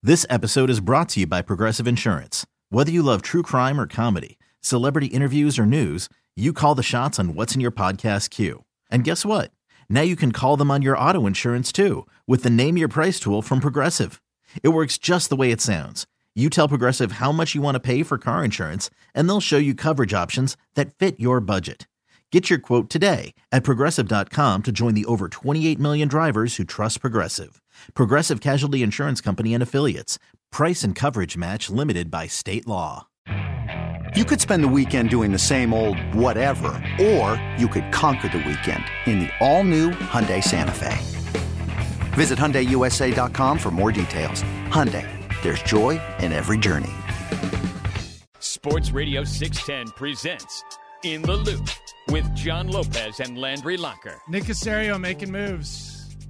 This episode is brought to you by Progressive Insurance. Whether you love true crime or comedy, celebrity interviews or news, you call the shots on what's in your podcast queue. And guess what? Now you can call them on your auto insurance too with the Name Your Price tool from Progressive. It works just the way it sounds. You tell Progressive how much you want to pay for car insurance, and they'll show you coverage options that fit your budget. Get your quote today at Progressive.com to join the over 28 million drivers who trust Progressive. Progressive Casualty Insurance Company and Affiliates. Price and coverage match limited by state law. You could spend the weekend doing the same old whatever, or you could conquer the weekend in the all-new Hyundai Santa Fe. Visit HyundaiUSA.com for more details. Hyundai, there's joy in every journey. Sports Radio 610 presents In the Loop with John Lopez and Landry Locker. Nick Caserio making moves.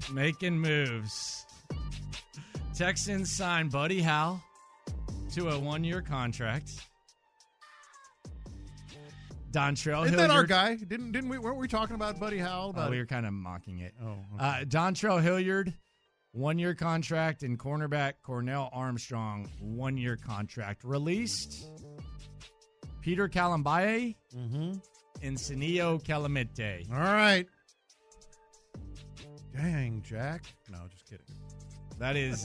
Texans signed Buddy Howell to a one-year contract. Dontrell Hilliard. Isn't that our guy? Didn't we? Weren't we talking about Buddy Howell? We were kind of mocking it. Oh, okay. Dontrell Hilliard, one-year contract, and cornerback Cornell Armstrong, one-year contract. Released Peter Kalambaye and Senio Calamete. All right. Dang, Jack. No, just kidding. That is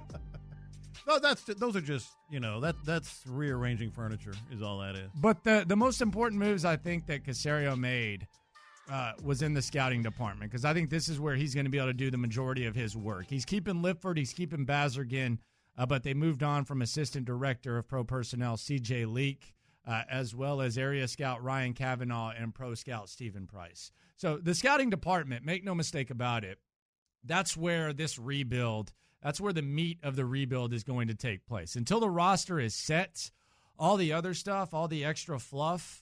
No, those are just, that's rearranging furniture is all that is. But the most important moves I think that Caserio made was in the scouting department, because I think this is where he's going to be able to do the majority of his work. He's keeping Lifford, he's keeping Bazargan, but they moved on from assistant director of pro personnel C.J. Leak, as well as area scout Ryan Kavanaugh and pro scout Stephen Price. So the scouting department, make no mistake about it, that's where this rebuild, that's where the meat of the rebuild is going to take place. Until the roster is set, all the other stuff, all the extra fluff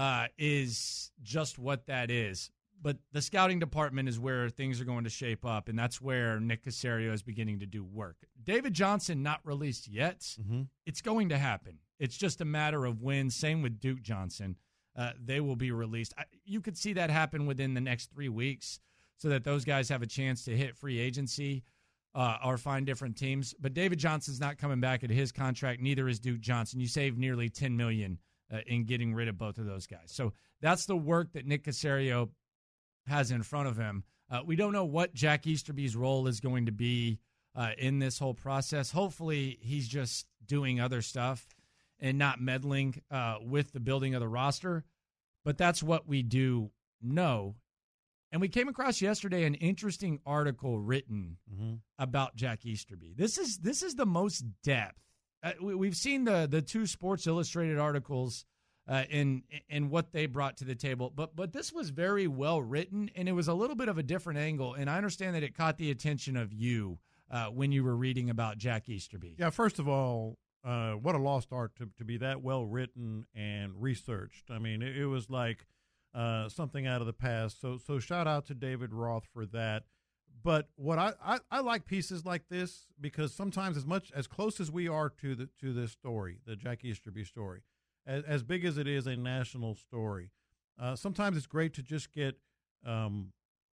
is just what that is. But the scouting department is where things are going to shape up, and that's where Nick Caserio is beginning to do work. David Johnson not released yet. Mm-hmm. It's going to happen. It's just a matter of when. Same with Duke Johnson. They will be released. You could see that happen within the next 3 weeks so that those guys have a chance to hit free agency or find different teams. But David Johnson's not coming back at his contract. Neither is Duke Johnson. You saved nearly $10 million in getting rid of both of those guys. So that's the work that Nick Caserio has in front of him. We don't know what Jack Easterby's role is going to be in this whole process. Hopefully he's just doing other stuff and not meddling with the building of the roster. But that's what we do know. And we came across yesterday an interesting article written about Jack Easterby. This is the most depth. We've seen the two Sports Illustrated articles in what they brought to the table, but this was very well written, and it was a little bit of a different angle. And I understand that it caught the attention of you when you were reading about Jack Easterby. Yeah, first of all, what a lost art to be that well written and researched. I mean, it was like something out of the past. So shout out to David Roth for that. But what I like pieces like this, because sometimes as close as we are to this story, the Jack Easterby story, as big as it is a national story, sometimes it's great to just get an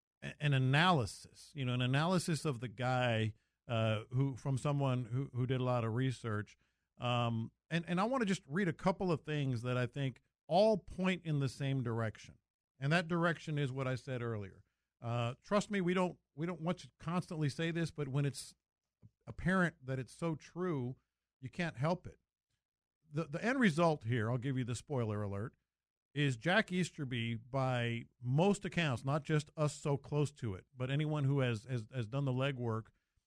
analysis, an analysis of the guy from someone who did a lot of research. And I want to just read a couple of things that I think all point in the same direction. And that direction is what I said earlier. Trust me, we don't want to constantly say this, but when it's apparent that it's so true, you can't help it. The end result here, I'll give you the spoiler alert, is Jack Easterby, by most accounts, not just us so close to it, but anyone who has done the legwork,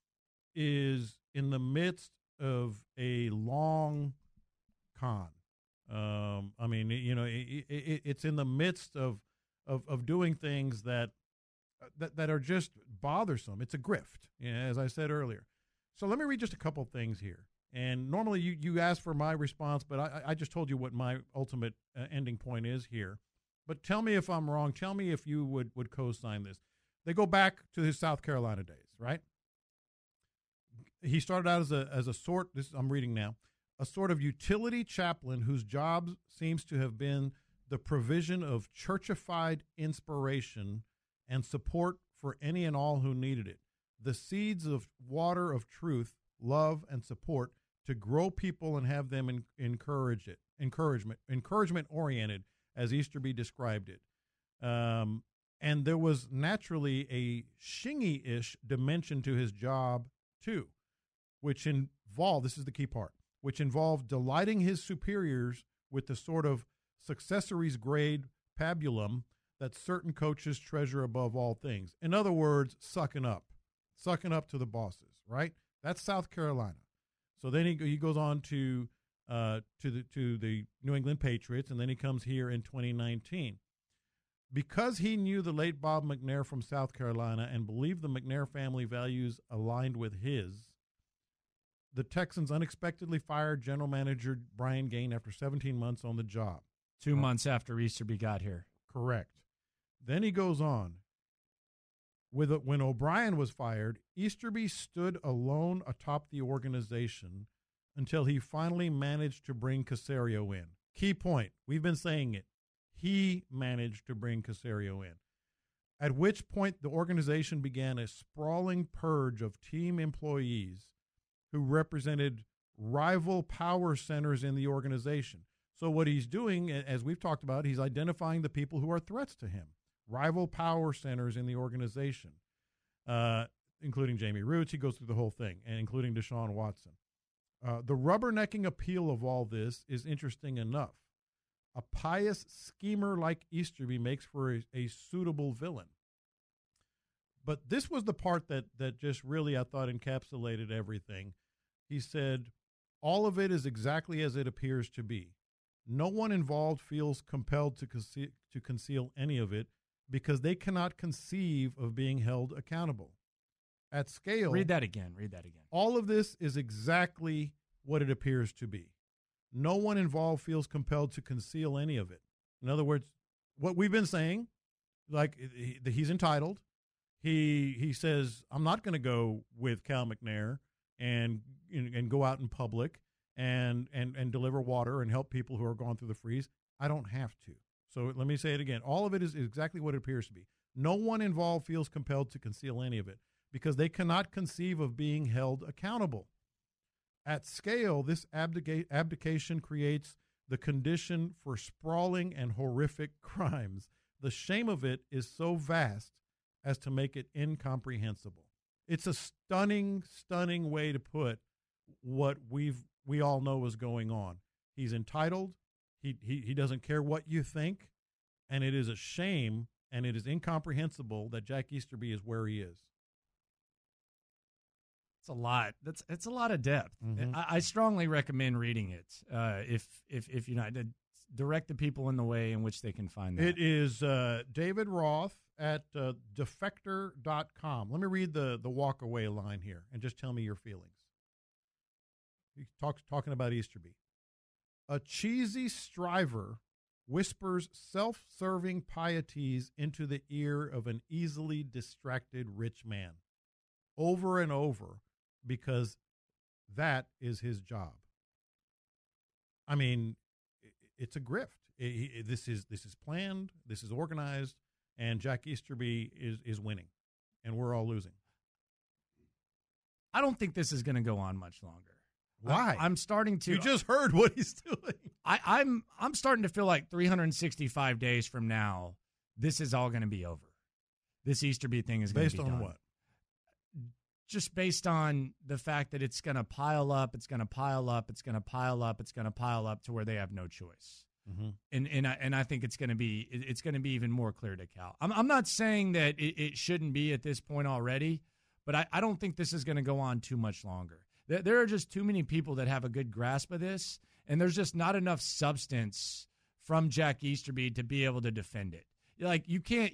is in the midst of a long con. I mean, it's in the midst of doing things that are just bothersome. It's a grift, as I said earlier. So let me read just a couple things here. And normally you ask for my response, but I just told you what my ultimate ending point is here. But tell me if I'm wrong. Tell me if you would co-sign this. They go back to his South Carolina days, right? He started out as a sort, I'm reading now, a sort of utility chaplain whose job seems to have been the provision of churchified inspiration and support for any and all who needed it. The seeds of water of truth love, and support to grow people and have them encouragement oriented, as Easterby described it. And there was naturally a Shingy-ish dimension to his job too, which involved, this is the key part, which involved delighting his superiors with the sort of successories grade pabulum that certain coaches treasure above all things. In other words, sucking up to the bosses, right? That's South Carolina. So then he goes on to the New England Patriots, and then he comes here in 2019. Because he knew the late Bob McNair from South Carolina and believed the McNair family values aligned with his, the Texans unexpectedly fired general manager Brian Gaine after 17 months on the job. 2 months after Easterby got here. Correct. Then he goes on. When O'Brien was fired, Easterby stood alone atop the organization until he finally managed to bring Caserio in. Key point. We've been saying it. He managed to bring Caserio in, at which point the organization began a sprawling purge of team employees who represented rival power centers in the organization. So what he's doing, as we've talked about, he's identifying the people who are threats to him, rival power centers in the organization, including Jamie Roots. He goes through the whole thing, and including Deshaun Watson. The rubbernecking appeal of all this is interesting enough. A pious schemer like Easterby makes for a suitable villain. But this was the part that just really, I thought, encapsulated everything. He said, all of it is exactly as it appears to be. No one involved feels compelled to conceal any of it because they cannot conceive of being held accountable. At scale. Read that again. All of this is exactly what it appears to be. No one involved feels compelled to conceal any of it. In other words, what we've been saying, like he's entitled. He says, I'm not going to go with Cal McNair and go out in public and deliver water and help people who are going through the freeze. I don't have to. So let me say it again. All of it is exactly what it appears to be. No one involved feels compelled to conceal any of it because they cannot conceive of being held accountable. At scale, this abdication creates the condition for sprawling and horrific crimes. The shame of it is so vast as to make it incomprehensible. It's a stunning, stunning way to put what we all know is going on. He's entitled. He doesn't care what you think, and it is a shame and it is incomprehensible that Jack Easterby is where he is. It's a lot. It's a lot of depth. Mm-hmm. I strongly recommend reading it. If you're not, direct the people in the way in which they can find that. It is David Roth at defector.com. Let me read the walk-away line here and just tell me your feelings. He talking about Easterby. A cheesy striver whispers self-serving pieties into the ear of an easily distracted rich man over and over because that is his job. I mean, it's a grift. This is planned. This is organized. And Jack Easterby is winning, and we're all losing. I don't think this is going to go on much longer. Why? I'm starting to. You just heard what he's doing. I'm starting to feel like 365 days from now, this is all going to be over. This Easterby thing is going to be done. Based on what? Just based on the fact that it's going to pile up, it's going to pile up, it's going to pile up, it's going to pile up to where they have no choice. Mm-hmm. And I think it's going to be even more clear to Cal. I'm not saying that it shouldn't be at this point already, but I don't think this is going to go on too much longer. There are just too many people that have a good grasp of this, and there's just not enough substance from Jack Easterby to be able to defend it. Like you can't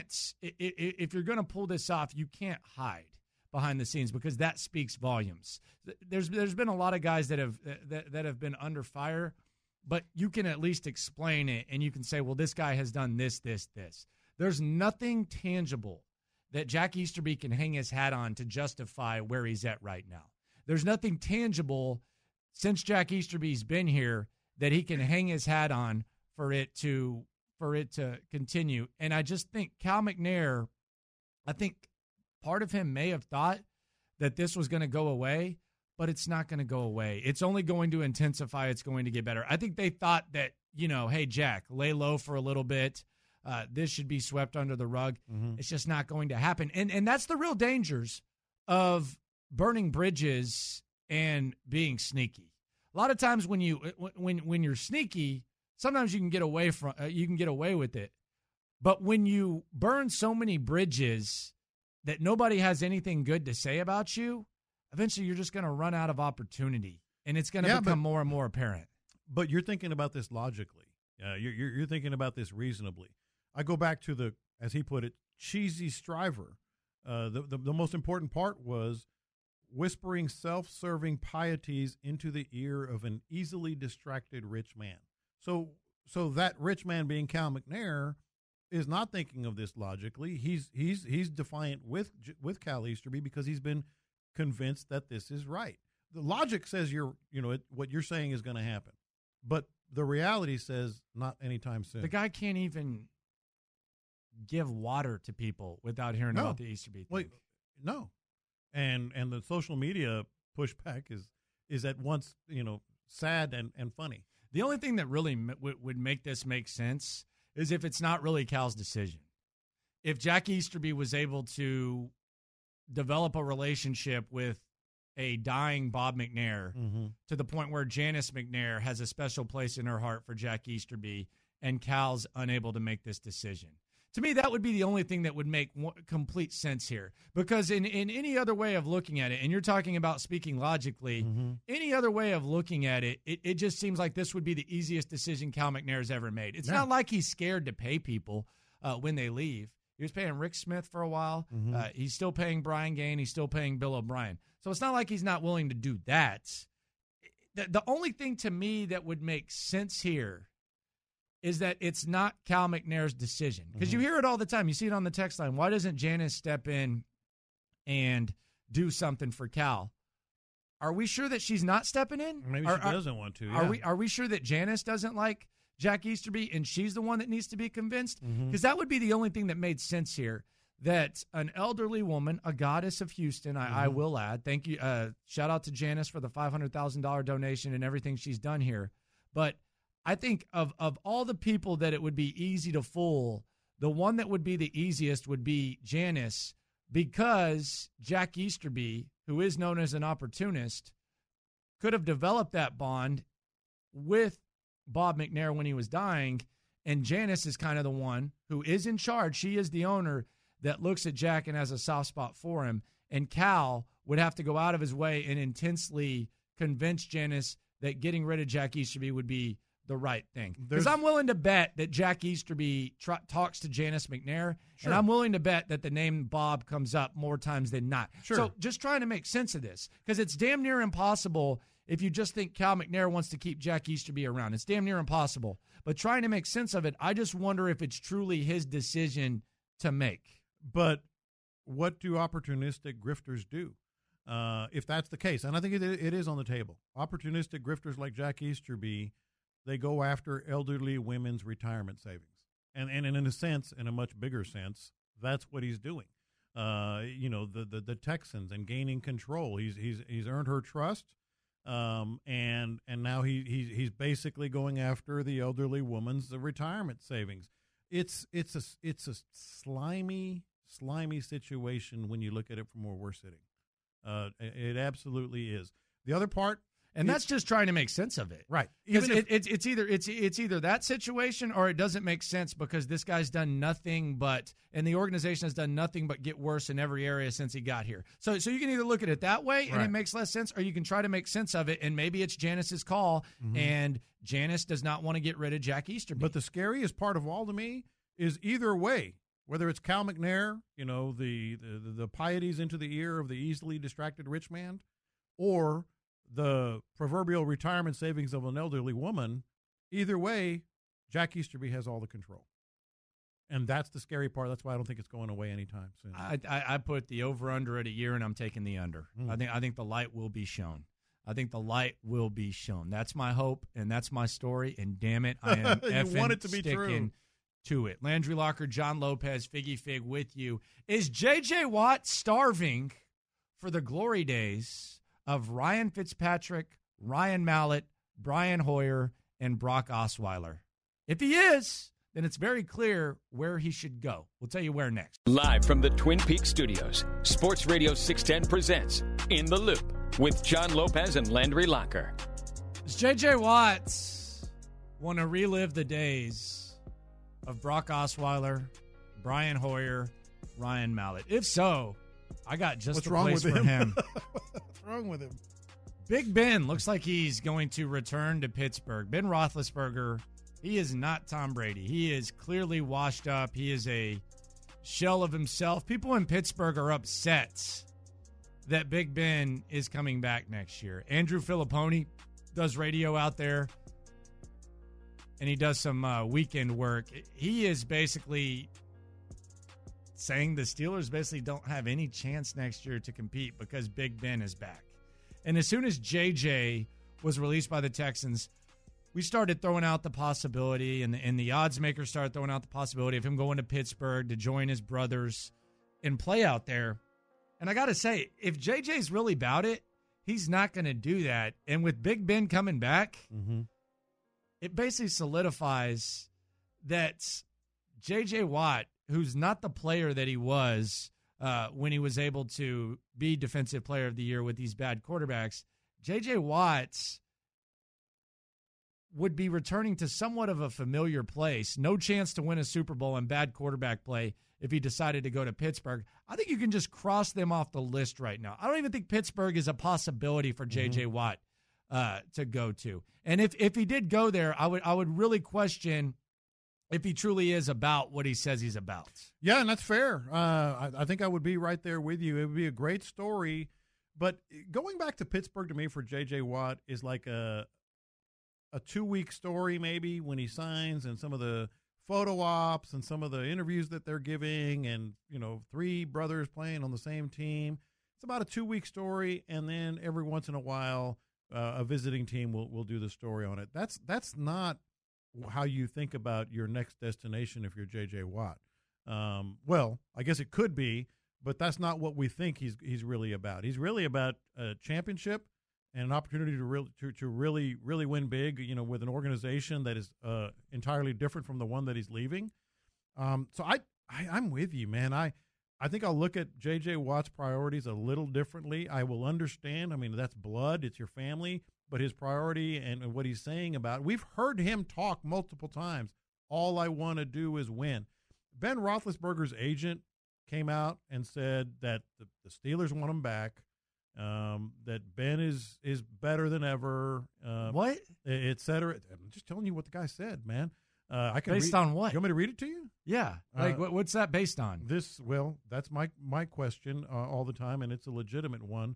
if you're going to pull this off, you can't hide behind the scenes because that speaks volumes. There's been a lot of guys that have been under fire, but you can at least explain it and you can say, well, this guy has done this. There's nothing tangible that Jack Easterby can hang his hat on to justify where he's at right now. There's nothing tangible since Jack Easterby's been here that he can hang his hat on for it to continue. And I just think Cal McNair, I think part of him may have thought that this was going to go away, but it's not going to go away. It's only going to intensify. It's going to get better. I think they thought that, hey, Jack, lay low for a little bit. This should be swept under the rug. Mm-hmm. It's just not going to happen. And that's the real dangers of burning bridges and being sneaky. A lot of times when you're sneaky, sometimes you can get away with it. But when you burn so many bridges that nobody has anything good to say about you, eventually you're just going to run out of opportunity, and it's going to become more and more apparent. But you're thinking about this logically. You're thinking about this reasonably. I go back to as he put it, cheesy striver. The most important part was whispering self-serving pieties into the ear of an easily distracted rich man. So that rich man being Cal McNair is not thinking of this logically. He's defiant with Cal Easterby because he's been convinced that this is right. The logic says what you're saying is going to happen, but the reality says not anytime soon. The guy can't even give water to people without hearing about the Easterby thing. Wait, no. And the social media pushback is at once, sad and funny. The only thing that really would make this make sense is if it's not really Cal's decision. If Jack Easterby was able to develop a relationship with a dying Bob McNair to the point where Janice McNair has a special place in her heart for Jack Easterby and Cal's unable to make this decision. To me, that would be the only thing that would make complete sense here. Because in any other way of looking at it, and you're talking about speaking logically, any other way of looking at it, it just seems like this would be the easiest decision Cal McNair has ever made. It's not like he's scared to pay people when they leave. He was paying Rick Smith for a while. He's still paying Brian Gaine. He's still paying Bill O'Brien. So it's not like he's not willing to do that. The only thing to me that would make sense here is that it's not Cal McNair's decision. Because you hear it all the time. You see it on the text line. Why doesn't Janice step in and do something for Cal? Are we sure that she's not stepping in? Maybe she doesn't want to. Yeah. Are we sure that Janice doesn't like Jack Easterby and she's the one that needs to be convinced? Because that would be the only thing that made sense here. That an elderly woman, a goddess of Houston, I will add. Thank you. Shout out to Janice for the $500,000 donation and everything she's done here. But I think of all the people that it would be easy to fool, the one that would be the easiest would be Janice, because Jack Easterby, who is known as an opportunist, could have developed that bond with Bob McNair when he was dying, and Janice is kind of the one who is in charge. She is the owner that looks at Jack and has a soft spot for him, and Cal would have to go out of his way and intensely convince Janice that getting rid of Jack Easterby would be the right thing. Because I'm willing to bet that Jack Easterby talks to Janice McNair, and I'm willing to bet that the name Bob comes up more times than not. So just trying to make sense of this, because it's damn near impossible if you just think Cal McNair wants to keep Jack Easterby around. It's damn near impossible. But trying to make sense of it, I just wonder if it's truly his decision to make. But what do opportunistic grifters do? If that's the case, and I think it is on the table. Opportunistic grifters like Jack Easterby, they go after elderly women's retirement savings. And in a sense, in a much bigger sense, that's what he's doing. The Texans and gaining control. He's earned her trust. And now he's basically going after the elderly woman's retirement savings. It's a slimy situation when you look at it from where we're sitting. It absolutely is. The other part, and that's just trying to make sense of it, right? Because it's either that situation or it doesn't make sense because this guy's done nothing but, and the organization has done nothing but get worse in every area since he got here. So you can either look at it that way and it makes less sense, or you can try to make sense of it, and maybe it's Janice's call, and Janice does not want to get rid of Jack Easterby. But the scariest part of all to me is either way, whether it's Cal McNair, the pieties into the ear of the easily distracted rich man, or the proverbial retirement savings of an elderly woman, either way, Jack Easterby has all the control. And that's the scary part. That's why I don't think it's going away anytime soon. I put the over-under at a year, and I'm taking the under. I think the light will be shown. I think the light will be shown. That's my hope, and that's my story, and damn it, I am you want it to be sticking to it. Landry Locker, John Lopez, Figgy Fig with you. Is J.J. Watt starving for the glory days of Ryan Fitzpatrick, Ryan Mallett, Brian Hoyer, and Brock Osweiler? If he is, then it's very clear where he should go. We'll tell you where next. Live from the Twin Peaks studios, Sports Radio 610 presents In the Loop with John Lopez and Landry Locker. Does J.J. Watts want to relive the days of Brock Osweiler, Brian Hoyer, Ryan Mallett? If so, I got just the place for him. What's wrong with him? Big Ben looks like he's going to return to Pittsburgh. Ben Roethlisberger, he is not Tom Brady. He is clearly washed up. He is a shell of himself. People in Pittsburgh are upset that Big Ben is coming back next year. Andrew Filipponi does radio out there, and he does some weekend work. He is basically saying the Steelers basically don't have any chance next year to compete because Big Ben is back. And as soon as JJ was released by the Texans, we started throwing out the possibility, and the odds makers started throwing out the possibility of him going to Pittsburgh to join his brothers and play out there. And I got to say, if JJ's really about it, he's not going to do that. And with Big Ben coming back, it basically solidifies that J.J. Watt, who's not the player that he was when he was able to be Defensive Player of the Year with these bad quarterbacks, J.J. Watt would be returning to somewhat of a familiar place. No chance to win a Super Bowl and bad quarterback play if he decided to go to Pittsburgh. I think you can just cross them off the list right now. I don't even think Pittsburgh is a possibility for J.J. Watt to go to. And if he did go there, I would really question if he truly is about what he says he's about. Yeah, and that's fair. I think I would be right there with you. It would be a great story. But going back to Pittsburgh to me for J.J. Watt is like a 2-week story maybe when he signs, and some of the photo ops and some of the interviews that they're giving, and, 3 brothers playing on the same team. It's about a 2-week story, and then every once in a while a visiting team will do the story on it. That's not how you think about your next destination if you're J.J. Watt. Well, I guess it could be, but that's not what we think he's really about. He's really about a championship and an opportunity to really win big, with an organization that is entirely different from the one that he's leaving. So I'm with you, man. I think I'll look at J.J. Watt's priorities a little differently. I will understand. I mean, that's blood. It's your family. But his priority and what he's saying about, we've heard him talk multiple times. All I want to do is win. Ben Roethlisberger's agent came out and said that the Steelers want him back. That Ben is better than ever. What? Et cetera. I'm just telling you what the guy said, man. I can based on what? You want me to read it to you? Yeah. What's that based on? That's my question all the time, and it's a legitimate one.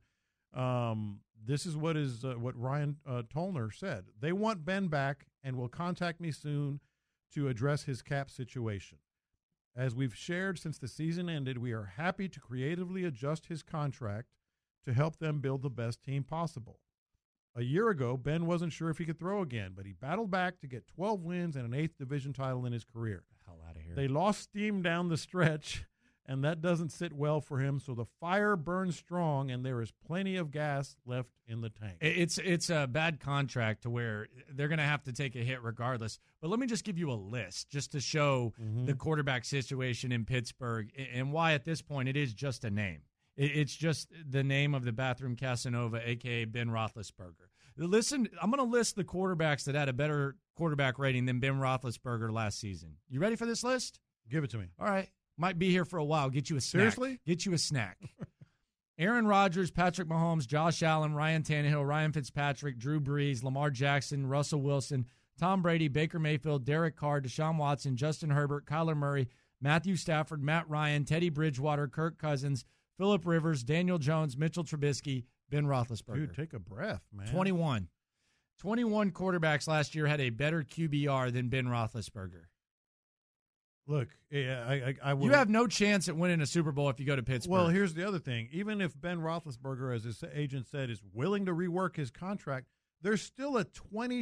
This is what Ryan Tolner said. They want Ben back and will contact me soon to address his cap situation. As we've shared since the season ended, we are happy to creatively adjust his contract to help them build the best team possible. A year ago, Ben wasn't sure if he could throw again, but he battled back to get 12 wins and an 8th division title in his career. The hell out of here. They lost steam down the stretch, and that doesn't sit well for him, so the fire burns strong, and there is plenty of gas left in the tank. It's a bad contract to where they're going to have to take a hit regardless. But let me just give you a list just to show the quarterback situation in Pittsburgh and why at this point it is just a name. It's just the name of the bathroom Casanova, a.k.a. Ben Roethlisberger. Listen, I'm going to list the quarterbacks that had a better quarterback rating than Ben Roethlisberger last season. You ready for this list? Give it to me. All right. Might be here for a while. Get you a snack. Seriously? Get you a snack. Aaron Rodgers, Patrick Mahomes, Josh Allen, Ryan Tannehill, Ryan Fitzpatrick, Drew Brees, Lamar Jackson, Russell Wilson, Tom Brady, Baker Mayfield, Derek Carr, Deshaun Watson, Justin Herbert, Kyler Murray, Matthew Stafford, Matt Ryan, Teddy Bridgewater, Kirk Cousins, Phillip Rivers, Daniel Jones, Mitchell Trubisky, Ben Roethlisberger. Dude, take a breath, man. 21 quarterbacks last year had a better QBR than Ben Roethlisberger. Look, I would. You have no chance at winning a Super Bowl if you go to Pittsburgh. Well, here's the other thing. Even if Ben Roethlisberger, as his agent said, is willing to rework his contract, there's still a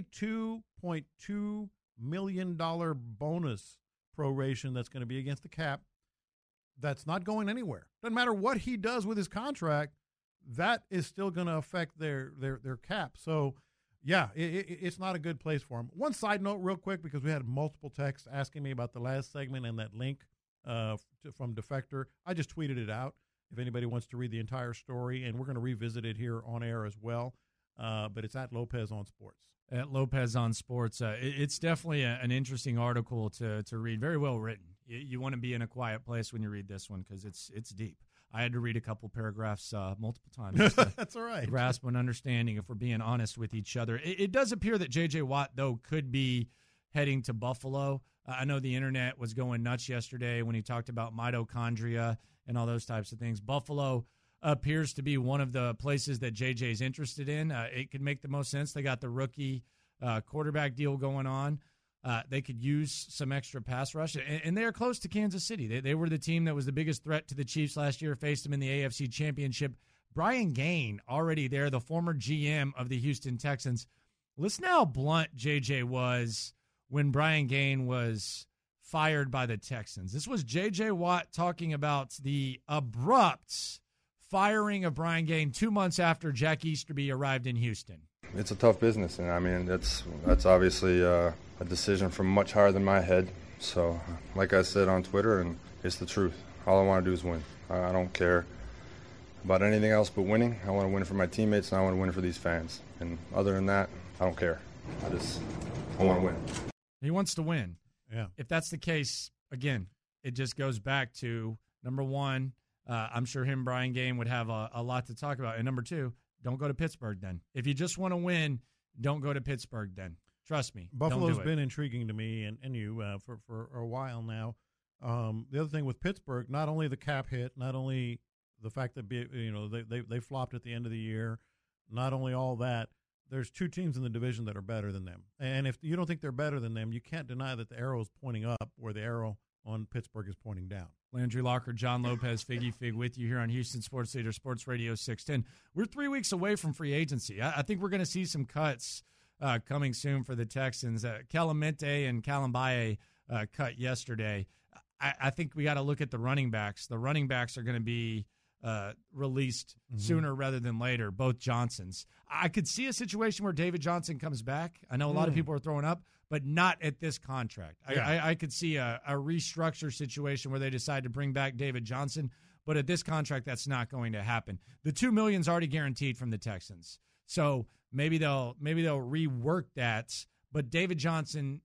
$22.2 million bonus proration that's going to be against the cap. That's not going anywhere. Doesn't matter what he does with his contract. that is still going to affect their cap. So, yeah, it's not a good place for them. One side note real quick, because we had multiple texts asking me about the last segment and that link from Defector. I just tweeted it out if anybody wants to read the entire story, and we're going to revisit it here on air as well. But it's at Lopez on Sports. At Lopez on Sports. It's definitely an interesting article to read. Very well written. You want to be in a quiet place when you read this one because it's deep. I had to read a couple paragraphs multiple times. Just to That's all right. grasp an understanding if we're being honest with each other. It does appear that J.J. Watt, though, could be heading to Buffalo. I know the internet was going nuts yesterday when he talked about mitochondria and all those types of things. Buffalo appears to be one of the places that J.J. is interested in. It could make the most sense. They got the rookie quarterback deal going on. They could use some extra pass rush, and they are close to Kansas City. They were the team that was the biggest threat to the Chiefs last year, faced them in the AFC Championship. Brian Gaine, already there, the former GM of the Houston Texans. Listen how blunt J.J. was when Brian Gaine was fired by the Texans. This was J.J. Watt talking about the abrupt firing of Brian Gaine 2 months after Jack Easterby arrived in Houston. It's a tough business, and I mean that's obviously a decision from much higher than my head. So, like I said on Twitter, and it's the truth. All I want to do is win. I don't care about anything else but winning. I want to win for my teammates, and I want to win for these fans. And other than that, I don't care. I want to win. He wants to win. Yeah. If that's the case, again, it just goes back to, number one, I'm sure him, Brian Gaine, would have a lot to talk about. And number two, don't go to Pittsburgh then. If you just want to win, don't go to Pittsburgh then. Trust me. Buffalo's been intriguing to me and you for a while now. The other thing with Pittsburgh, not only the cap hit, not only the fact that they flopped at the end of the year, not only all that, there's two teams in the division that are better than them. And if you don't think they're better than them, you can't deny that the arrow is pointing up where the arrow on Pittsburgh is pointing down. Landry Locker, John Lopez, Figgy Fig with you here on Houston Sports Leader, Sports Radio 610. We're 3 weeks away from free agency. I think we're going to see some cuts coming soon for the Texans. Calamente and Kalambaye cut yesterday. I think we got to look at the running backs. The running backs are going to be released sooner rather than later, both Johnsons. I could see a situation where David Johnson comes back. I know a lot of people are throwing up, but not at this contract. Yeah. I could see a restructure situation where they decide to bring back David Johnson, but at this contract, that's not going to happen. The $2 million is already guaranteed from the Texans, so maybe they'll rework that. But David Johnson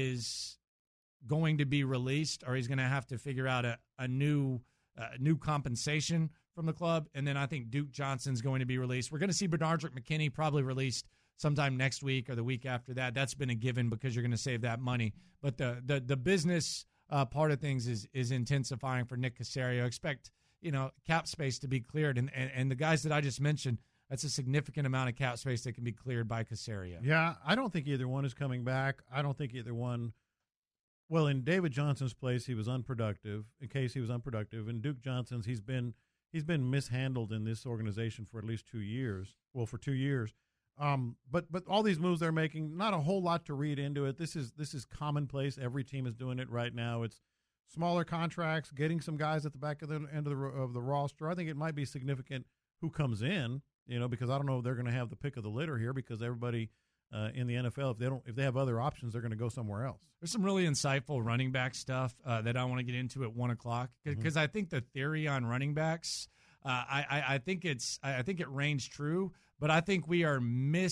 is going to be released, or he's going to have to figure out a new compensation from the club, and then I think Duke Johnson's going to be released. We're going to see Benardrick McKinney probably released sometime next week or the week after that. That's been a given because you're going to save that money. But the business part of things is intensifying for Nick Caserio. Expect cap space to be cleared, and the guys that I just mentioned, that's a significant amount of cap space that can be cleared by Caserio. Yeah, I don't think either one is coming back. I don't think either one. Well, in David Johnson's place, he was unproductive. In case he was unproductive, in Duke Johnson's, he's been mishandled in this organization for at least 2 years. Well, for 2 years. But all these moves they're making, not a whole lot to read into it. This is commonplace. Every team is doing it right now. It's smaller contracts, getting some guys at the back of the end of the roster. I think it might be significant who comes in, because I don't know if they're going to have the pick of the litter here because everybody in the NFL, if they have other options, they're going to go somewhere else. There's some really insightful running back stuff that I want to get into at 1:00 because I think the theory on running backs, I think it reigns true, but I think we are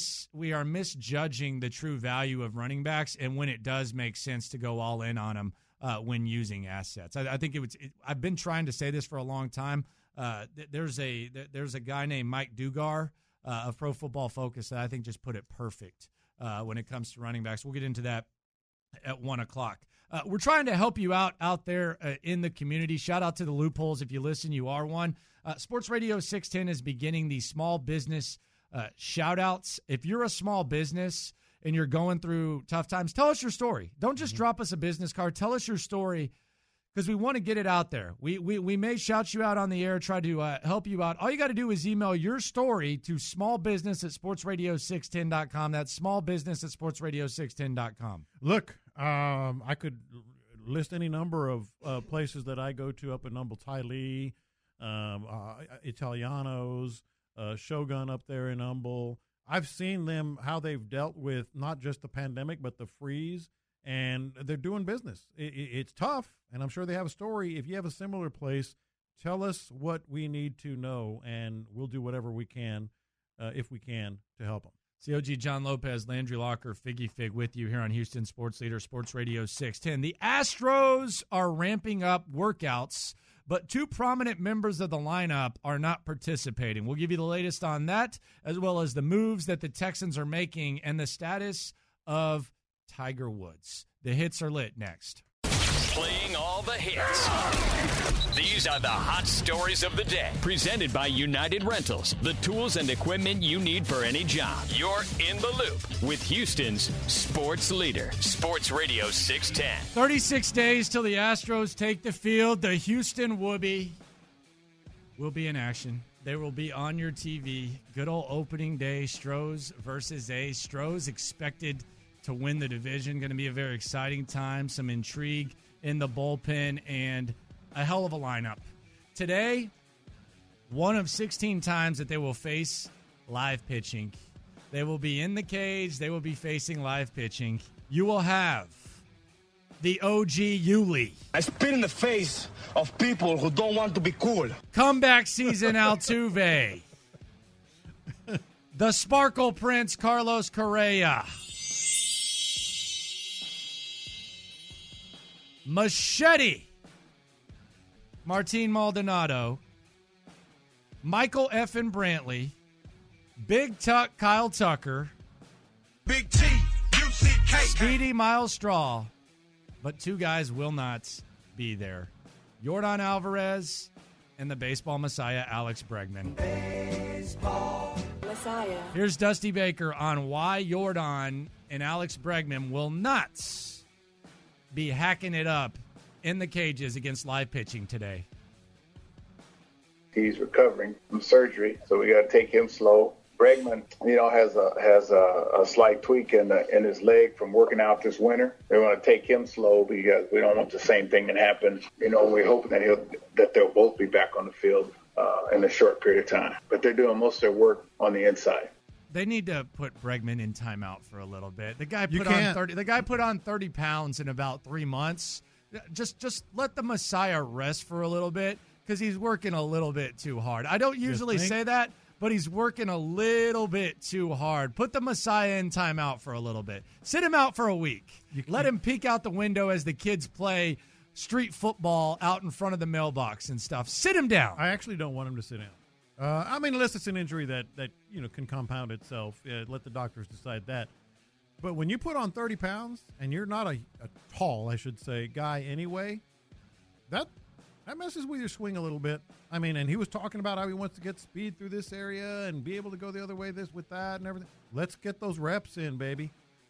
misjudging the true value of running backs and when it does make sense to go all in on them when using assets. I think I've been trying to say this for a long time. There's a guy named Mike Dugar of Pro Football Focus that I think just put it perfect when it comes to running backs. We'll get into that at 1:00. We're trying to help you out there in the community. Shout out to the Loopholes. If you listen, you are one. Sports Radio 610 is beginning the small business shout-outs. If you're a small business and you're going through tough times, tell us your story. Don't just drop us a business card. Tell us your story because we want to get it out there. We may shout you out on the air, try to help you out. All you got to do is email your story to smallbusiness@sportsradio610.com. That's smallbusiness@sportsradio610.com. Look, I could list any number of places that I go to up in Humble, Ty Lee, Italianos, Shogun up there in Humble. I've seen them, how they've dealt with not just the pandemic, but the freeze, and they're doing business. It's tough, and I'm sure they have a story. If you have a similar place, tell us what we need to know, and we'll do whatever we can, if we can, to help them. COG John Lopez, Landry Locker, Figgy Fig with you here on Houston Sports Leader, Sports Radio 610. The Astros are ramping up workouts, but two prominent members of the lineup are not participating. We'll give you the latest on that, as well as the moves that the Texans are making and the status of Tiger Woods. The hits are lit next. Playing all the hits. These are the hot stories of the day. Presented by United Rentals, the tools and equipment you need for any job. You're in the loop with Houston's sports leader, Sports Radio 610. 36 days till the Astros take the field. The Houston Whoopie will be in action. They will be on your TV. Good old opening day, Stros versus A's. Stros expected to win the division. Going to be a very exciting time. Some intrigue in the bullpen and a hell of a lineup. Today, one of 16 times that they will face live pitching. They will be in the cage. They will be facing live pitching. You will have the OG Yuli. I spit in the face of people who don't want to be cool. Comeback season Altuve. The Sparkle Prince Carlos Correa. Machete, Martin Maldonado, Michael Effin Brantley, Big Tuck Kyle Tucker, Big T, UCK. Speedy Miles Straw, but two guys will not be there. Yordan Alvarez and the baseball messiah, Alex Bregman. Baseball messiah. Here's Dusty Baker on why Yordan and Alex Bregman will not be hacking it up in the cages against live pitching today. He's recovering from surgery, so we got to take him slow. Bregman, has a slight tweak in his leg from working out this winter. They want to take him slow because we don't want the same thing that happened. We're hoping that they'll both be back on the field in a short period of time. But they're doing most of their work on the inside. They need to put Bregman in timeout for a little bit. The guy put on 30 pounds in about 3 months. Just let the Messiah rest for a little bit because he's working a little bit too hard. I don't usually say that, but he's working a little bit too hard. Put the Messiah in timeout for a little bit. Sit him out for a week. Let him peek out the window as the kids play street football out in front of the mailbox and stuff. Sit him down. I actually don't want him to sit down. Unless it's an injury that can compound itself, let the doctors decide that. But when you put on 30 pounds and you're not a tall, I should say, guy anyway, that messes with your swing a little bit. And he was talking about how he wants to get speed through this area and be able to go the other way with that and everything. Let's get those reps in, baby.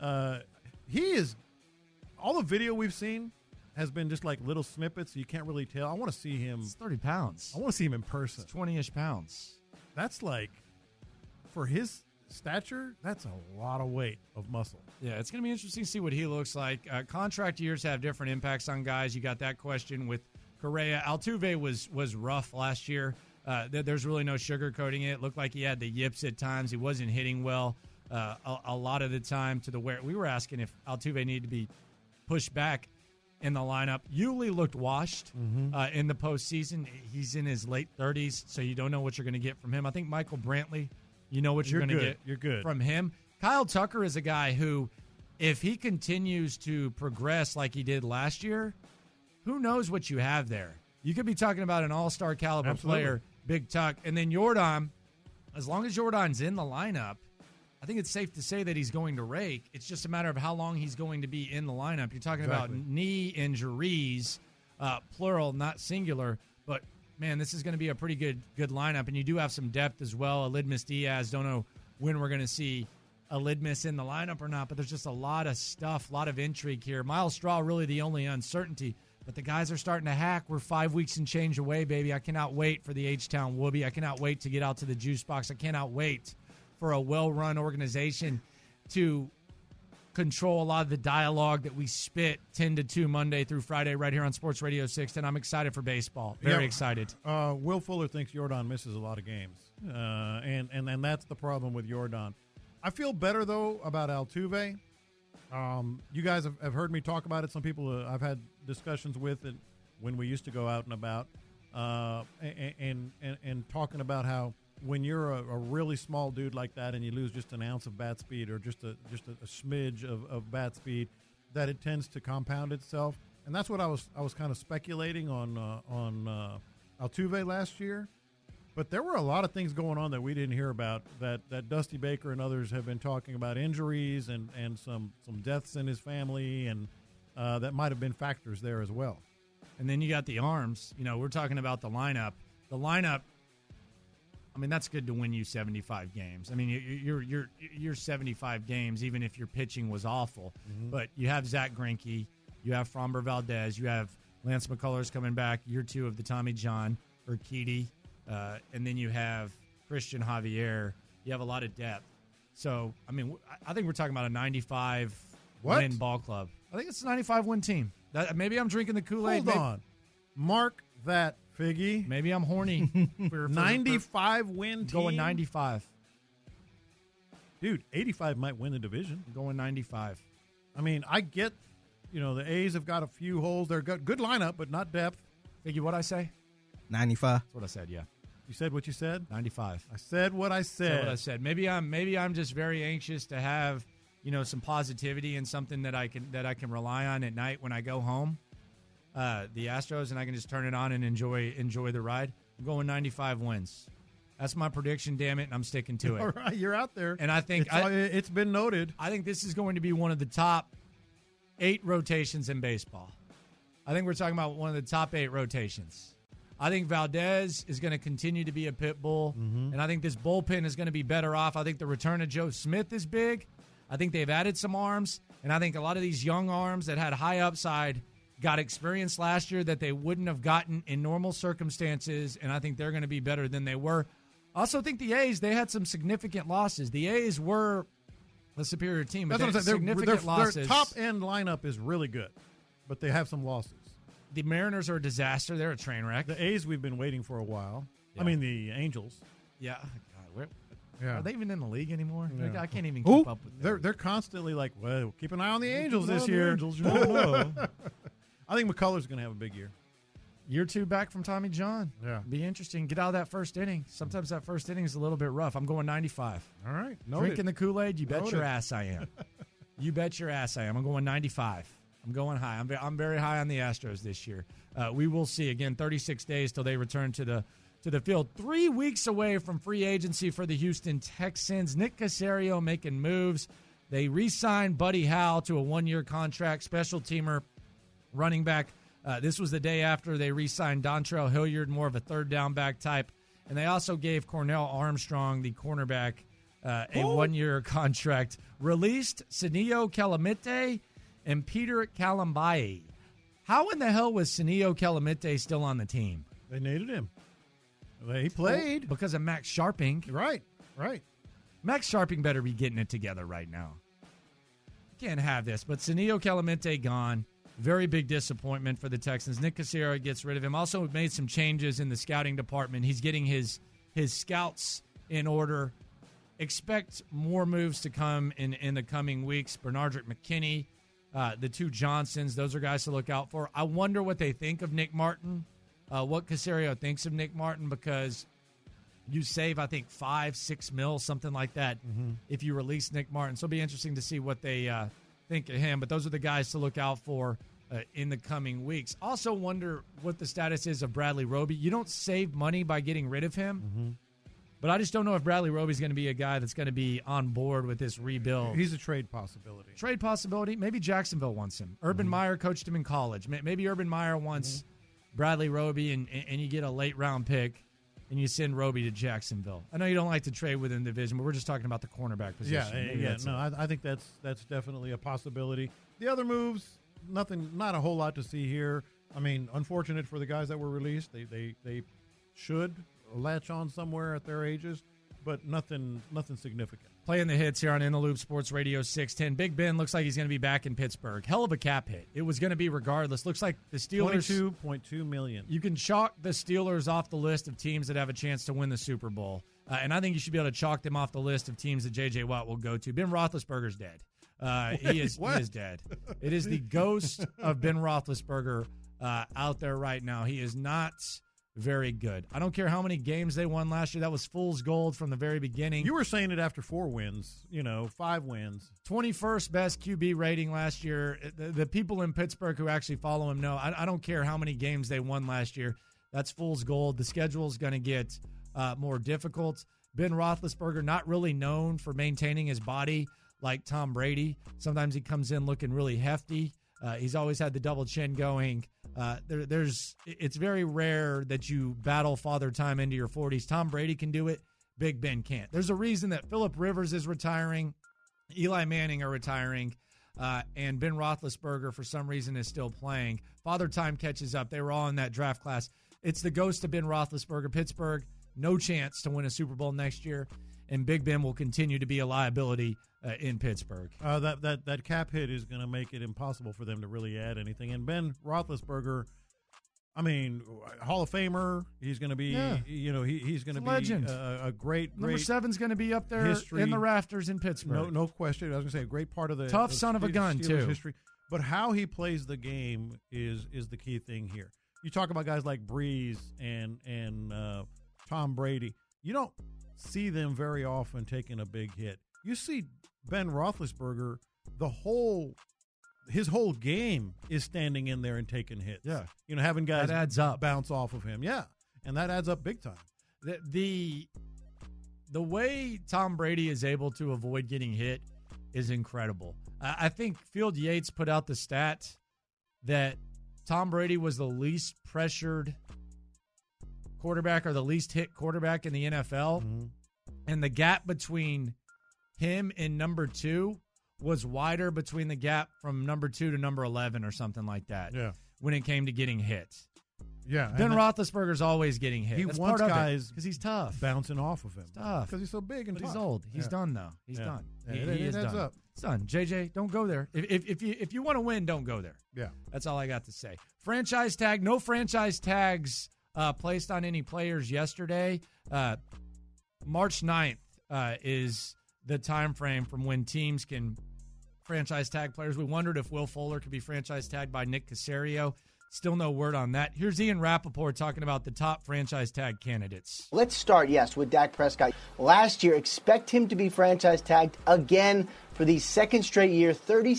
He is – all the video we've seen has been just like little snippets, so you can't really tell. I want to see him. It's 30 pounds. I want to see him in person. It's 20-ish pounds. That's like, for his stature, that's a lot of weight of muscle. Yeah, it's going to be interesting to see what he looks like. Contract years have different impacts on guys. You got that question with Correa. Altuve was rough last year. There's really no sugarcoating it. It looked like he had the yips at times. He wasn't hitting well a lot of the time to the where we were asking if Altuve needed to be pushed back in the lineup. Yuli looked washed in the postseason. He's in his late 30s, so you don't know what you're going to get from him. I think Michael Brantley, you know what you're going to get from him. Kyle Tucker is a guy who, if he continues to progress like he did last year, who knows what you have there. You could be talking about an all-star caliber player, Big Tuck. And then Yordan, as long as Yordan's in the lineup, I think it's safe to say that he's going to rake. It's just a matter of how long he's going to be in the lineup. You're talking about knee injuries, plural, not singular. But, man, this is going to be a pretty good lineup. And you do have some depth as well. Alidmus Diaz, don't know when we're going to see Alidmus in the lineup or not. But there's just a lot of stuff, a lot of intrigue here. Miles Straw really the only uncertainty. But the guys are starting to hack. We're 5 weeks and change away, baby. I cannot wait for the H-Town Whoopie. I cannot wait to get out to the juice box. I cannot wait for a well-run organization to control a lot of the dialogue that we spit 10 to 2 Monday through Friday right here on Sports Radio 6. And I'm excited for baseball. Very excited. Will Fuller thinks Jordan misses a lot of games. And that's the problem with Jordan. I feel better, though, about Altuve. You guys have heard me talk about it. Some people I've had discussions with it when we used to go out and about, and talking about how when you're a really small dude like that and you lose just an ounce of bat speed or just a smidge of bat speed, that it tends to compound itself. And that's what I was kind of speculating on Altuve last year. But there were a lot of things going on that we didn't hear about that Dusty Baker and others have been talking about, injuries and some deaths in his family, and that might have been factors there as well. And then you got the arms. You know, we're talking about the lineup. The lineup, I mean, that's good to win you 75 games. I mean, you're 75 games, even if your pitching was awful. Mm-hmm. But you have Zach Greinke, you have Framber Valdez, you have Lance McCullers coming back, year 2 of the Tommy John, Urquidy, and then you have Christian Javier. You have a lot of depth. So, I mean, I think we're talking about a 95-win ball club. I think it's a 95-win team. Maybe I'm drinking the Kool-Aid. Hold on. Mark that, Figgy. Maybe I'm horny. for 95-win team? Going 95. Dude, 85 might win the division. I'm going 95. I mean, I get, the A's have got a few holes. They're good lineup, but not depth. Figgy, what'd I say? 95. That's what I said, yeah. You said what you said? 95. I said what I said. Maybe I'm just very anxious to have, some positivity and something that I can rely on at night when I go home. The Astros, and I can just turn it on and enjoy the ride. I'm going 95 wins. That's my prediction, damn it, and I'm sticking to it. All right, you're out there. And I think it's been noted. I think this is going to be one of the top 8 rotations in baseball. I think we're talking about one of the top 8 rotations. I think Valdez is going to continue to be a pit bull, and I think this bullpen is going to be better off. I think the return of Joe Smith is big. I think they've added some arms, and I think a lot of these young arms that had high upside got experience last year that they wouldn't have gotten in normal circumstances, and I think they're going to be better than they were. I also think the A's, they had some significant losses. The A's were the superior team, but that's what I'm saying. Significant losses. Their top-end lineup is really good, but they have some losses. The Mariners are a disaster. They're a train wreck. The A's we've been waiting for a while. Yeah. I mean, the Angels. Yeah. God, are they even in the league anymore? Yeah. I can't even keep up with them. They're constantly like, well, keep an eye on the Angels this year. Angels, you don't know. I think McCullers going to have a big year. Year 2 back from Tommy John. Yeah. Be interesting. Get out of that first inning. Sometimes that first inning is a little bit rough. I'm going 95. All right. Drinking the Kool-Aid? You bet your ass I am. You bet your ass I am. I'm going 95. I'm going high. I'm very high on the Astros this year. We will see. Again, 36 days till they return to the field. 3 weeks away from free agency for the Houston Texans. Nick Caserio making moves. They re-signed Buddy Howell to a 1-year contract, special teamer, running back. This was the day after they re-signed Dontrell Hilliard, more of a third down back type. And they also gave Cornell Armstrong, the cornerback, a 1-year contract. Released Senio Calamite and Peter Kalambaye. How in the hell was Senio Calamite still on the team? They needed him. He played. Because of Max Sharping. Right. Max Sharping better be getting it together right now. Can't have this. But Senio Calamite gone. Very big disappointment for the Texans. Nick Caserio gets rid of him. Also made some changes in the scouting department. He's getting his scouts in order. Expect more moves to come in the coming weeks. Bernardrick McKinney, the 2 Johnsons, those are guys to look out for. I wonder what they think of Nick Martin, what Caserio thinks of Nick Martin, because you save, I think, $5-6 million, something like that, if you release Nick Martin. So it'll be interesting to see what they think of him. But those are the guys to look out for in the coming weeks. Also wonder what the status is of Bradley Roby. You don't save money by getting rid of him. But I just don't know if Bradley Roby's going to be a guy that's going to be on board with this rebuild. He's a trade possibility. Maybe Jacksonville wants him. Urban Meyer coached him in college. Maybe Urban Meyer wants Bradley Roby, and you get a late-round pick, and you send Roby to Jacksonville. I know you don't like to trade within the division, but we're just talking about the cornerback position. I think that's definitely a possibility. The other moves, not a whole lot to see here. I mean, unfortunate for the guys that were released. They should latch on somewhere at their ages. but nothing significant. Playing the hits here on In the Loop Sports Radio 610. Big Ben looks like he's going to be back in Pittsburgh. Hell of a cap hit. It was going to be regardless. Looks like the Steelers. $22.2 million. You can chalk the Steelers off the list of teams that have a chance to win the Super Bowl. And I think you should be able to chalk them off the list of teams that J.J. Watt will go to. Ben Roethlisberger's dead. He is dead. It is the ghost of Ben Roethlisberger out there right now. He is not very good. I don't care how many games they won last year. That was fool's gold from the very beginning. You were saying it after 4 wins, 5 wins. 21st best QB rating last year. The people in Pittsburgh who actually follow him know. I don't care how many games they won last year. That's fool's gold. The schedule is going to get more difficult. Ben Roethlisberger, not really known for maintaining his body like Tom Brady. Sometimes he comes in looking really hefty. He's always had the double chin going. It's very rare that you battle father time into your 40s. Tom Brady can do it. Big Ben can't. There's a reason that Phillip Rivers is retiring, Eli Manning are retiring, and Ben Roethlisberger for some reason is still playing. Father time catches up. They were all in that draft class. It's the ghost of Ben Roethlisberger. Pittsburgh, no chance to win a Super Bowl next year, and Big Ben will continue to be a liability in Pittsburgh. That cap hit is going to make it impossible for them to really add anything. And Ben Roethlisberger, I mean, Hall of Famer. He's going to be, he's going to be legend. A great Number 7's going to be up there history. in the rafters in Pittsburgh. No question. I was going to say a great part of the tough son of a gun Steelers too. History. But how he plays the game is the key thing here. You talk about guys like Breeze and Tom Brady. You don't see them very often taking a big hit. You see Ben Roethlisberger, his whole game is standing in there and taking hits. Yeah. Having guys that adds up. bounce off of him. Yeah, and that adds up big time. The way Tom Brady is able to avoid getting hit is incredible. I think Field Yates put out the stat that Tom Brady was the least pressured quarterback or the least hit quarterback in the NFL, and the gap between him and number 2 was wider between the gap from number 2 to number 11 or something like that. Yeah. When it came to getting hit. Yeah. Ben Roethlisberger's always getting hit. He wants guys because he's tough, bouncing off of him. He's tough because he's so big and but tough. He's old. He's done though. He's done. He is adds done. Up. It's done. JJ, don't go there. If you want to win, don't go there. Yeah. That's all I got to say. Franchise tag. No franchise tags placed on any players yesterday. March 9th is the time frame from when teams can franchise tag players. We wondered if Will Fuller could be franchise tagged by Nick Caserio. Still no word on that. Here's Ian Rappaport talking about the top franchise tag candidates. Let's start, with Dak Prescott. Last year, expect him to be franchise tagged again for the second straight year.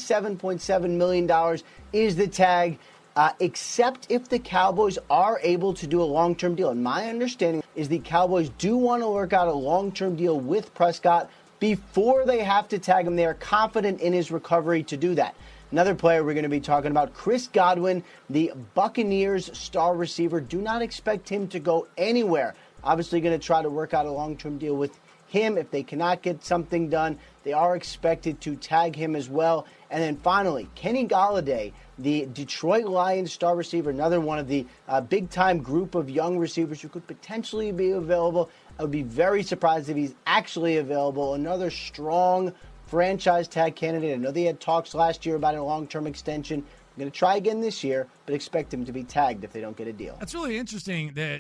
$37.7 million is the tag, except if the Cowboys are able to do a long-term deal. And my understanding is the Cowboys do want to work out a long-term deal with Prescott before they have to tag him. They are confident in his recovery to do that. Another player we're going to be talking about, Chris Godwin, the Buccaneers star receiver. Do not expect him to go anywhere. Obviously going to try to work out a long-term deal with him. If they cannot get something done, they are expected to tag him as well. And then finally, Kenny Golladay, the Detroit Lions star receiver, another one of the big-time group of young receivers who could potentially be available. I would be very surprised if he's actually available. Another strong franchise tag candidate. I know they had talks last year about a long-term extension. I'm going to try again this year, but expect him to be tagged if they don't get a deal. That's really interesting that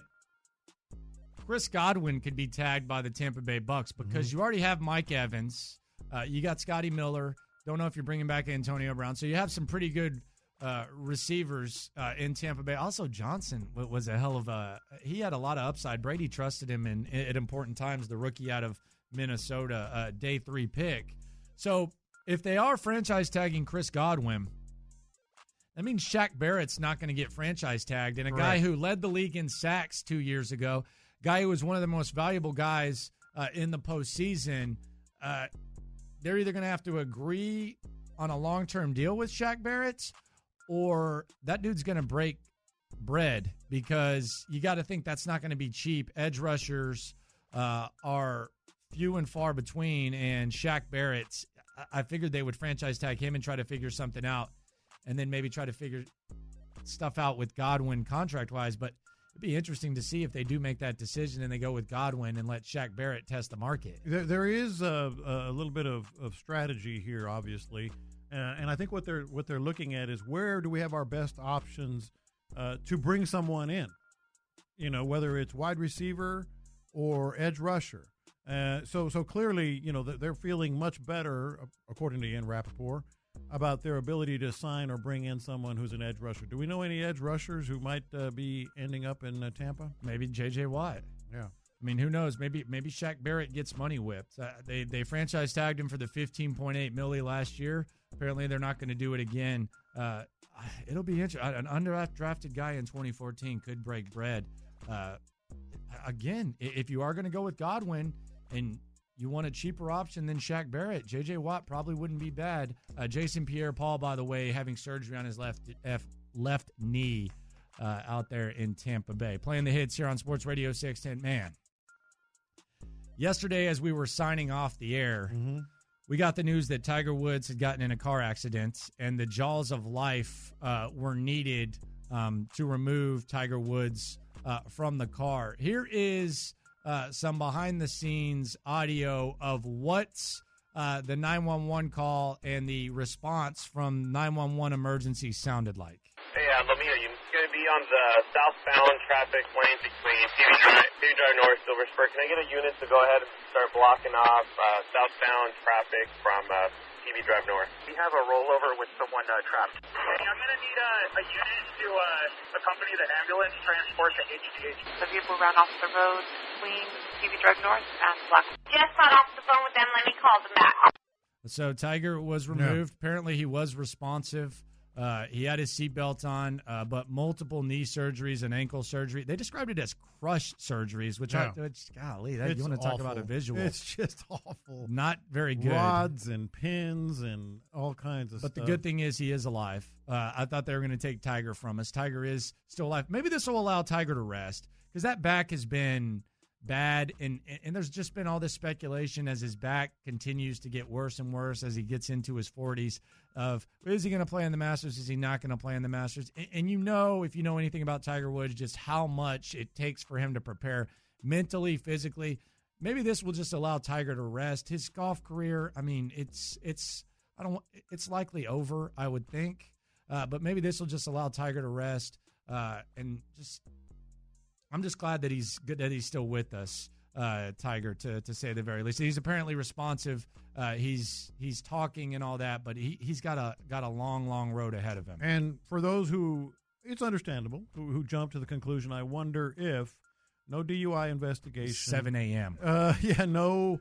Chris Godwin could be tagged by the Tampa Bay Bucks because you already have Mike Evans. You got Scotty Miller. Don't know if you're bringing back Antonio Brown. So you have some pretty good receivers in Tampa Bay. Also, Johnson was a hell of a – he had a lot of upside. Brady trusted him at important times, the rookie out of Minnesota, day 3 pick. So if they are franchise tagging Chris Godwin, that means Shaq Barrett's not going to get franchise tagged. And a guy who led the league in sacks 2 years ago, guy who was one of the most valuable guys in the postseason, they're either going to have to agree on a long-term deal with Shaq Barrett or that dude's going to break bread because you got to think that's not going to be cheap. Edge rushers are few and far between, and Shaq Barrett, I figured they would franchise tag him and try to figure something out and then maybe try to figure stuff out with Godwin contract-wise, but it'd be interesting to see if they do make that decision and they go with Godwin and let Shaq Barrett test the market. There is a little bit of strategy here, obviously, and I think what they're looking at is where do we have our best options to bring someone in, whether it's wide receiver or edge rusher. So clearly, they're feeling much better, according to Ian Rappaport, about their ability to sign or bring in someone who's an edge rusher. Do we know any edge rushers who might be ending up in Tampa? Maybe J.J. Watt. Yeah. I mean, who knows? Maybe Shaq Barrett gets money whipped. They franchise tagged him for the $15.8 million last year. Apparently, they're not going to do it again. It'll be interesting. An undrafted guy in 2014 could break bread. Again, if you are going to go with Godwin and you want a cheaper option than Shaq Barrett, J.J. Watt probably wouldn't be bad. Jason Pierre-Paul, by the way, having surgery on his left knee out there in Tampa Bay. Playing the hits here on Sports Radio 610. Man, yesterday as we were signing off the air, we got the news that Tiger Woods had gotten in a car accident, and the jaws of life were needed to remove Tiger Woods from the car. Here is some behind-the-scenes audio of what the 911 call and the response from 911 emergency sounded like. Hey, Lamia, you're going to be on the southbound traffic lane between TV Drive North, Silver Spur. Can I get a unit to go ahead and start blocking off southbound traffic from TV Drive North? We have a rollover with someone trapped. Hey, I'm going to need a unit to accompany the ambulance transport to HGH. The vehicle ran off the road between TV Drive North and Black. Just got off the phone with them. Let me call them back. So Tiger was removed. Yeah. Apparently he was responsive. He had his seatbelt on, but multiple knee surgeries and ankle surgery. They described it as crush surgeries, which, golly, you want to talk about a visual. It's just awful. Not very good. Rods and pins and all kinds of stuff. But the good thing is he is alive. I thought they were going to take Tiger from us. Tiger is still alive. Maybe this will allow Tiger to rest because that back has been bad, and there's just been all this speculation as his back continues to get worse and worse as he gets into his 40s of, is he going to play in the Masters? Is he not going to play in the Masters? And if you know anything about Tiger Woods, just how much it takes for him to prepare mentally, physically. Maybe this will just allow Tiger to rest. His golf career, I mean, it's likely over, I would think. But maybe this will just allow Tiger to rest and just – I'm just glad that he's still with us, Tiger, to say the very least. He's apparently responsive. He's talking and all that, but he's got a long road ahead of him. And for those who, it's understandable, who jump to the conclusion, I wonder if no DUI investigation, 7 a.m. No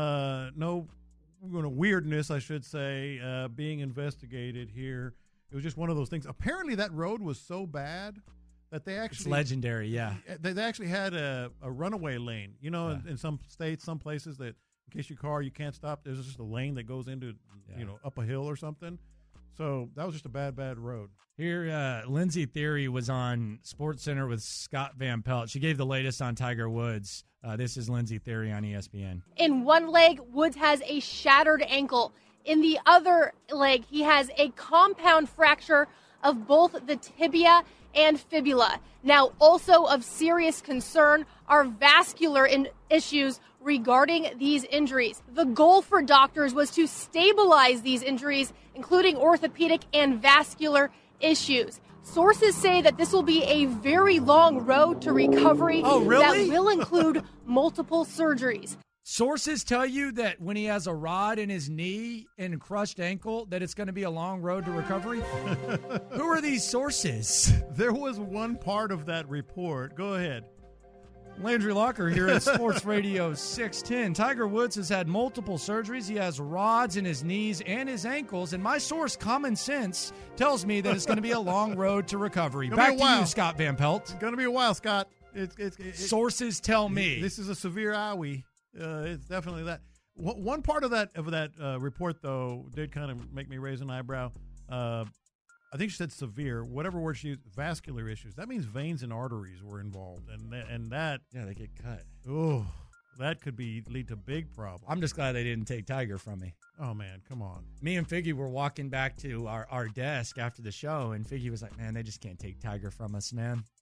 weirdness, I should say, being investigated here. It was just one of those things. Apparently, that road was so bad that they actually, it's legendary, yeah. They actually had a runaway lane. In some states, some places that in case your car you can't stop, there's just a lane that goes into up a hill or something. So that was just a bad road. Here, Lindsey Thiry was on SportsCenter with Scott Van Pelt. She gave the latest on Tiger Woods. This is Lindsey Thiry on ESPN. In one leg, Woods has a shattered ankle. In the other leg, he has a compound fracture of both the tibia and fibula. Now, also of serious concern are vascular issues regarding these injuries. The goal for doctors was to stabilize these injuries, including orthopedic and vascular issues. Sources say that this will be a very long road to recovery that will include multiple surgeries. Sources tell you that when he has a rod in his knee and crushed ankle, that it's going to be a long road to recovery? Who are these sources? There was one part of that report. Go ahead. Landry Locker here at Sports Radio 610. Tiger Woods has had multiple surgeries. He has rods in his knees and his ankles. And my source, Common Sense, tells me that it's going to be a long road to recovery. Back to you, Scott Van Pelt. It's going to be a while, Scott. Sources tell me. This is a severe owie. It's definitely that. One part of that report, though, did kind of make me raise an eyebrow. I think she said severe. Whatever word she used, vascular issues. That means veins and arteries were involved, and that they get cut. Oh, that could lead to big problems. I'm just glad they didn't take Tiger from me. Oh man, come on. Me and Figgy were walking back to our desk after the show, and Figgy was like, "Man, they just can't take Tiger from us, man."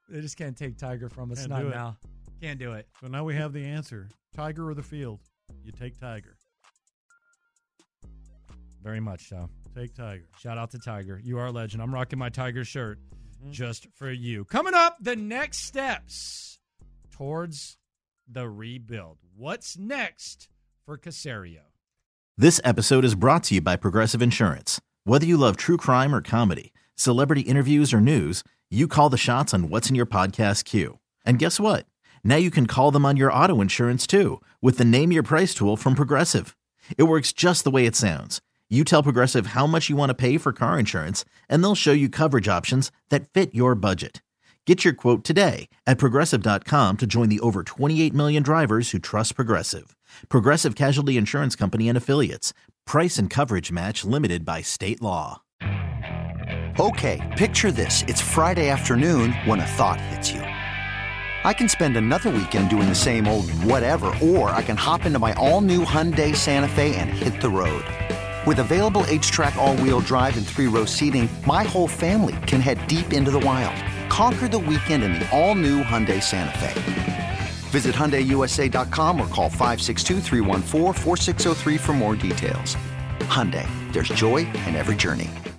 They just can't take Tiger from us. Can't Not do it. now. Can't do it. So now we have the answer. Tiger or the field? You take Tiger. Very much so. Take Tiger. Shout out to Tiger. You are a legend. I'm rocking my Tiger shirt just for you. Coming up, the next steps towards the rebuild. What's next for Caserio? This episode is brought to you by Progressive Insurance. Whether you love true crime or comedy, celebrity interviews or news, you call the shots on what's in your podcast queue. And guess what? Now you can call them on your auto insurance too with the Name Your Price tool from Progressive. It works just the way it sounds. You tell Progressive how much you want to pay for car insurance, and they'll show you coverage options that fit your budget. Get your quote today at Progressive.com to join the over 28 million drivers who trust Progressive. Progressive Casualty Insurance Company and Affiliates. Price and coverage match limited by state law. Okay, picture this. It's Friday afternoon when a thought hits you. I can spend another weekend doing the same old whatever, or I can hop into my all-new Hyundai Santa Fe and hit the road. With available H-Track all-wheel drive and 3-row seating, my whole family can head deep into the wild. Conquer the weekend in the all-new Hyundai Santa Fe. Visit HyundaiUSA.com or call 562-314-4603 for more details. Hyundai, there's joy in every journey.